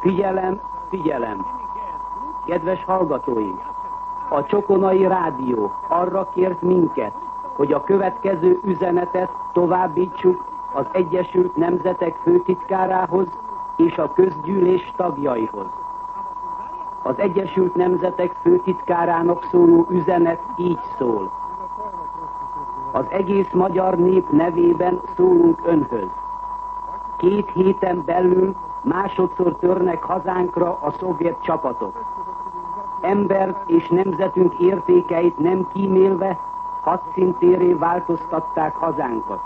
Figyelem, figyelem! Kedves hallgatóink! A Csokonai Rádió arra kért minket, hogy a következő üzenetet továbbítsuk az Egyesült Nemzetek főtitkárához és a közgyűlés tagjaihoz. Az Egyesült Nemzetek főtitkárának szóló üzenet így szól. Az egész magyar nép nevében szólunk önhöz. 2 héten belül másodszor törnek hazánkra a szovjet csapatok. Embert és nemzetünk értékeit nem kímélve hadszíntérré változtatták hazánkat.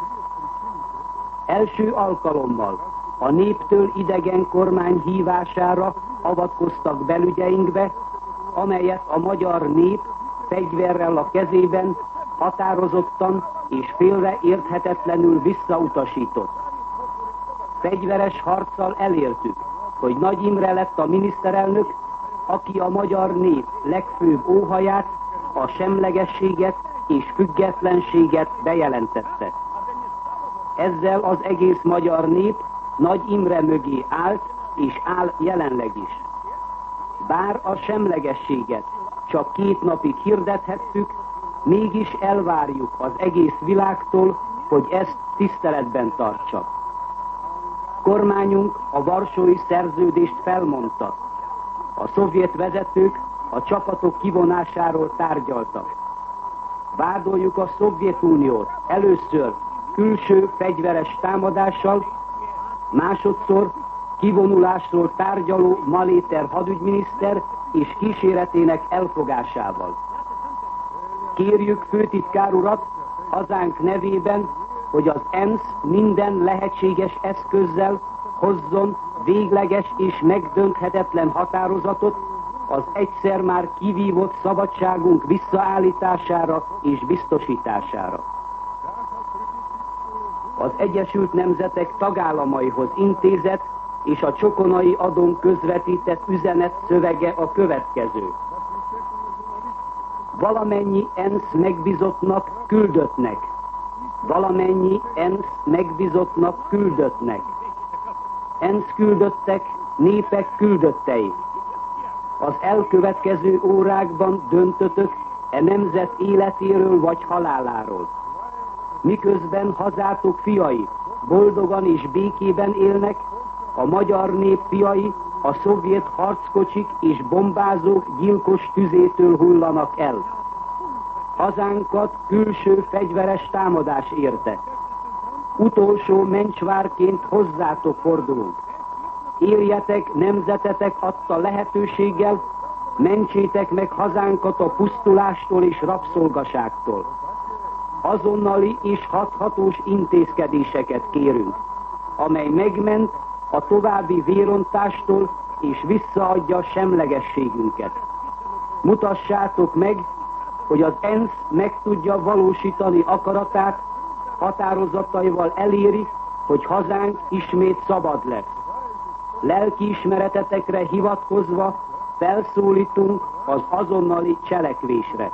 Első alkalommal a néptől idegen kormány hívására avatkoztak belügyeinkbe, amelyet a magyar nép fegyverrel a kezében határozottan és félreérthetetlenül visszautasított. Fegyveres harccal elértük, hogy Nagy Imre lett a miniszterelnök, aki a magyar nép legfőbb óhaját, a semlegességet és függetlenséget bejelentette. Ezzel az egész magyar nép Nagy Imre mögé állt, és áll jelenleg is. Bár a semlegességet csak 2 napig hirdethettük, mégis elvárjuk az egész világtól, hogy ezt tiszteletben tartsa. Kormányunk a Varsói Szerződést felmondta. A szovjet vezetők a csapatok kivonásáról tárgyaltak. Vádoljuk a Szovjetuniót először külső fegyveres támadással, másodszor kivonulásról tárgyaló Maléter hadügyminiszter és kíséretének elfogásával. Kérjük főtitkár urat hazánk nevében, hogy az ENSZ minden lehetséges eszközzel hozzon végleges és megdönthetetlen határozatot az egyszer már kivívott szabadságunk visszaállítására és biztosítására. Az Egyesült Nemzetek tagállamaihoz intézett és a Csokonai Adón közvetített üzenet szövege a következő. Valamennyi ENSZ megbízottnak küldöttnek. Valamennyi ENSZ megbízottnak küldöttnek. ENSZ küldöttek, népek küldöttei. Az elkövetkező órákban döntötök e nemzet életéről vagy haláláról. Miközben hazátok fiai boldogan és békében élnek, a magyar nép fiai a szovjet harckocsik és bombázók gyilkos tüzétől hullanak el. Hazánkat külső fegyveres támadás érte. Utolsó mencsvárként hozzátok fordulunk. Éljetek nemzetetek adta lehetőséggel, mentsétek meg hazánkat a pusztulástól és rabszolgaságtól. Azonnali és hathatós intézkedéseket kérünk, amely megment a további vérontástól és visszaadja semlegességünket. Mutassátok meg, hogy az ENSZ meg tudja valósítani akaratát, határozataival eléri, hogy hazánk ismét szabad lesz. Lelkiismeretetekre hivatkozva felszólítunk az azonnali cselekvésre.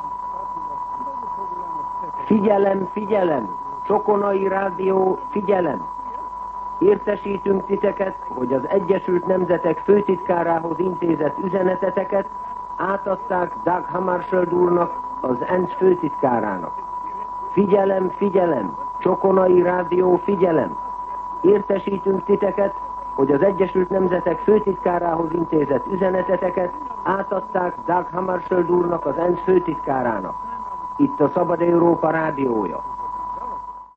Figyelem, figyelem! Csokonai Rádió, figyelem! Értesítünk titeket, hogy az Egyesült Nemzetek főtitkárához intézett üzeneteteket átadták Dag Hammarskjöld úrnak, az ENSZ főtitkárának. Figyelem, figyelem! Csokonai Rádió, figyelem! Értesítünk titeket, hogy az Egyesült Nemzetek főtitkárához intézett üzeneteteket átadták Dag Hammarskjöld úrnak, az ENSZ főtitkárának. Itt a Szabad Európa rádiója.